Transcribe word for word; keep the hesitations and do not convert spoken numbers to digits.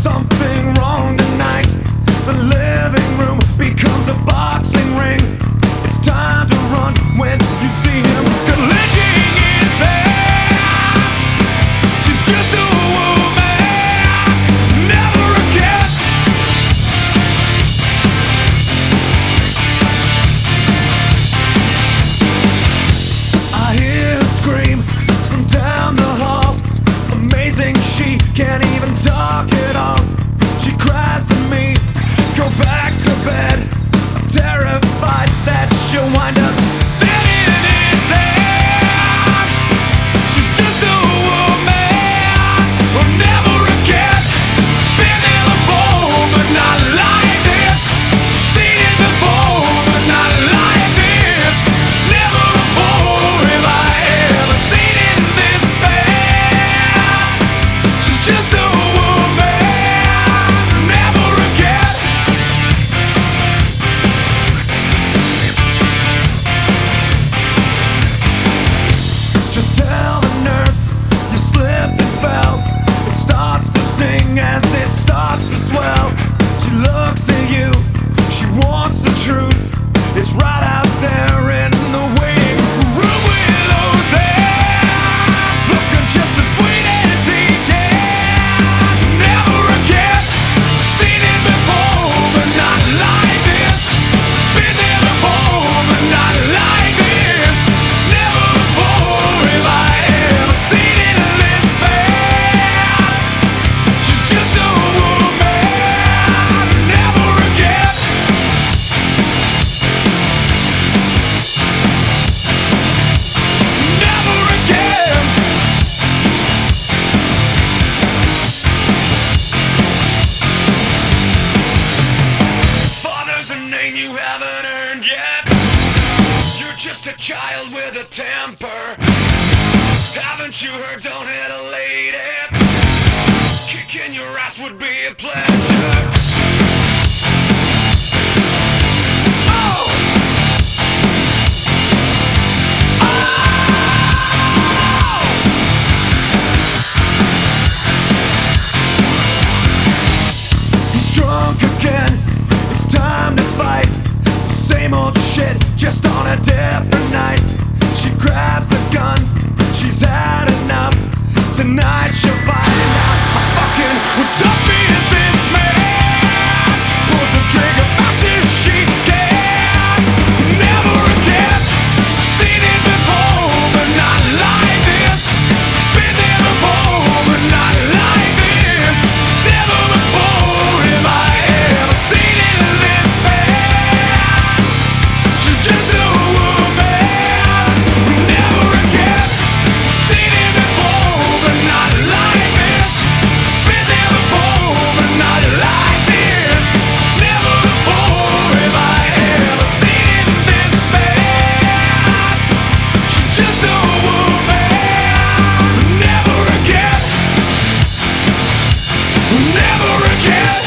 something wrong tonight. The living room becomes a boxing ring. It's time to run when you see him licking his ass. She's just a woman, never a cat. I hear her scream from down the hall. Amazing, she can't even talk at all. She cries to me, go back to bed. I'm terrified that she'll wind up dead in his hands. She's just a woman, or never a cat. Been there before, but not like this. Seen it before, but not like this. Never before have I ever seen it this bad. She's just a as it starts to swell. She looks at you, she wants the truth. It's right out there in the waiting room with those hands, looking just as sweet as he can. Never again, seen it before, but not like this. Been there before, but not like this. Never before have I ever seen it this bad. Just a woman, never again. Never again. Father's a name you haven't earned yet. You're just a child with a temper. Haven't you heard, don't hit a lady? Kicking your ass would be a pleasure. Oh! Oh! He's drunk again. It's time to fight. Same old shit, just on a different night. She grabs the gun. She's had enough. Tonight she'll find out how fucking tough is this man. Pulls the trigger fast as she can. Never again, seen it before, but not like this. Been there before, but not like this. Never before have I ever seen it this bad. She's just a woman, never again. Seen it before, but not like this. Been there before, but not like this. Never before have I ever seen it this bad. She's just a woman, never again. Never again.